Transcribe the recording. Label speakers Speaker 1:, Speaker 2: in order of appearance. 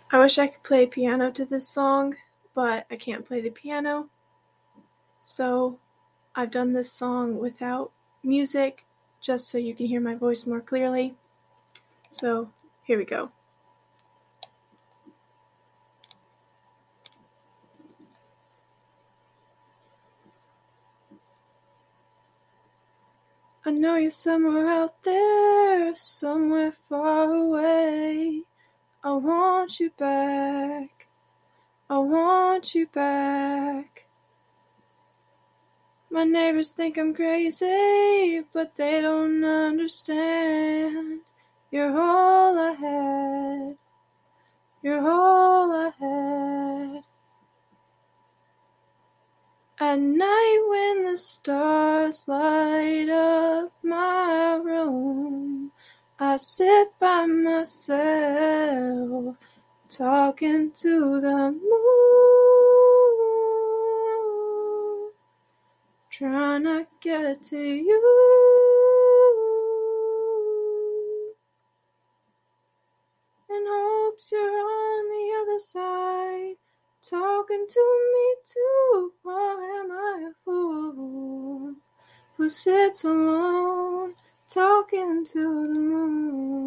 Speaker 1: I wish I could play piano to this song, but I can't play the piano. So I've done this song without music, just so you can hear my voice more clearly. So here we go. I know you're somewhere out there, somewhere far away. I want you back. I want you back. My neighbors think I'm crazy, but they don't understand. You're all I had. You're all I had. At night when the stars light up my room, I sit by myself, talking to the moon, trying to get to you. In hopes you're on the other side, talking to me too. Or am I a fool who sits alone, talking to the moon?